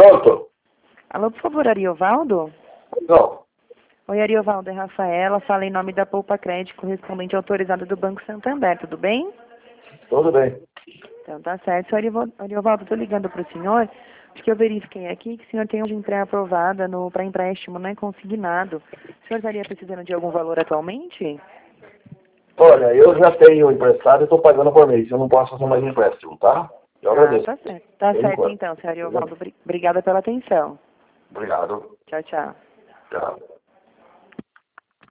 Pronto? Alô, por favor, Ariovaldo? Não. Oi, Ariovaldo, é Rafaela, fala em nome da Poupa Crédito, correspondente autorizado do Banco Santander, tudo bem? Tudo bem. Então tá certo. Senhor Ariovaldo, estou ligando para o senhor, porque eu verifiquei aqui que o senhor tem hoje pré-aprovada para empréstimo, não é consignado. O senhor estaria precisando de algum valor atualmente? Olha, eu já tenho emprestado e estou pagando por mês. Eu não posso fazer mais empréstimo, tá? Eu Ah, agradeço. tá certo. Tá Por certo enquanto. então, senhor Ariovaldo. Obrigada pela atenção. Obrigado. Tchau, tchau. Tchau.